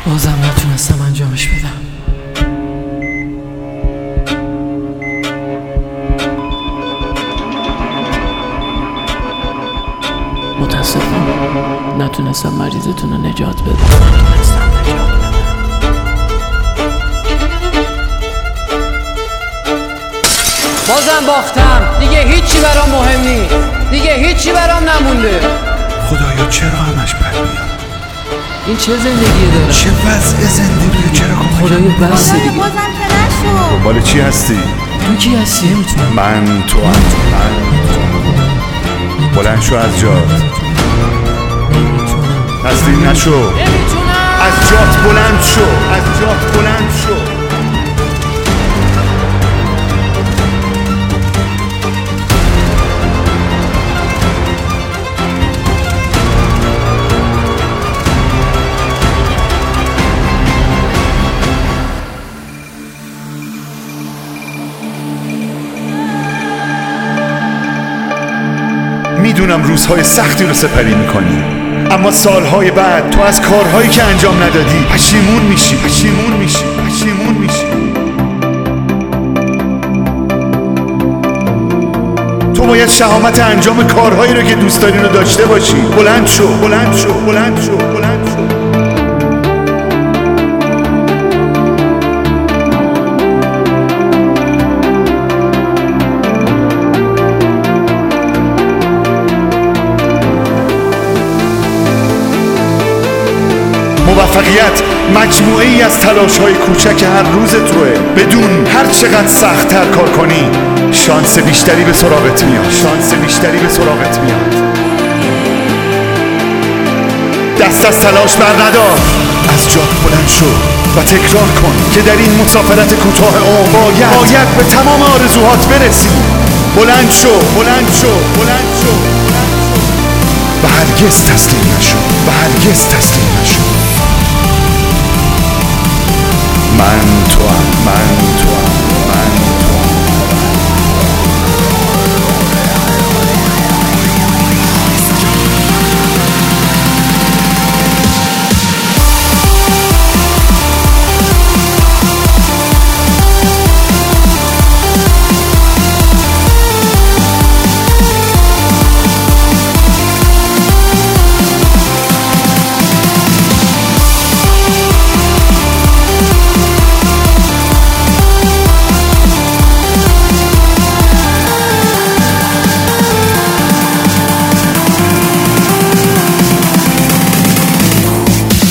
بازم نتونستم انجامش بدم. متاسفم نتونستم مریضتون رو نجات بدم. بازم باختم. دیگه هیچی برام مهم نیست. دیگه هیچی برام نمونده. خدایا چرا همش بد میاد؟ این چه زندگیه داره؟ چه وضع زندگیه؟ چرا خدایا بس دیگه. بازم که نشو. دنبال چی هستی؟ تو کی هستی؟ نمیتونم. من تو بلند شو از جات. تسلیم نشو. از جات بلند شو. از جات بلند شو. میدونم روزهای سختی رو سپری میکنی، اما سالهای بعد تو از کارهایی که انجام ندادی پشیمون میشی. تو باید شهامت انجام کارهایی رو که دوست داری رو داشته باشی. بلند شو. موفقیت مجموعه ای از تلاش های کوچک هر روز توه. بدون هر چقدر سخت تر کار کنی شانس بیشتری به سراغت میاد. دست از تلاش بر ندار. از جات بلند شو و تکرار کن که در این مسافرت کوتاه عمر باید به تمام آرزوهات برسی. بلند شو. و هرگز تسلیم نشو. من توام.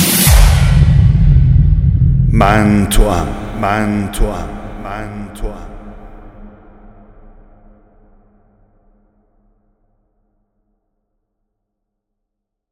من توام.